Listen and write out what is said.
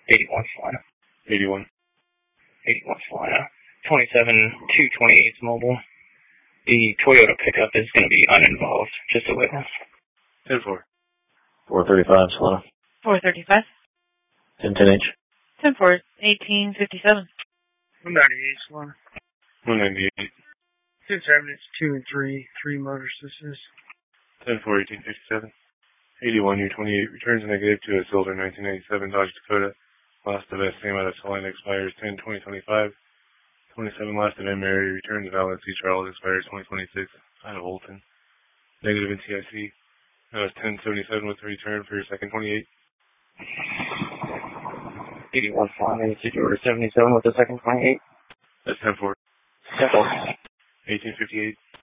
81 Florida. 81. 81 Florida. 27-228 mobile. The Toyota pickup is going to be uninvolved. Just a witness. 10-4. 435 Solana. 435. 10-10H. 10-4, 1857. 198 Solana. 198. 10-7, it's 2 and 3. 3 motor systems. 10-4, 1857. 81 U28 returns negative to a silver 1997 Dodge Dakota. Last of SCM out of Salina expires 10-2025. 27 last of M. Mary returns valid C. Charles expires 2026 out of Olton. Negative in TIC. That was 1077 with the return for your second 28. 81 Florida. City order 77 with the second 28. That's 10-4. 10-4. 1858.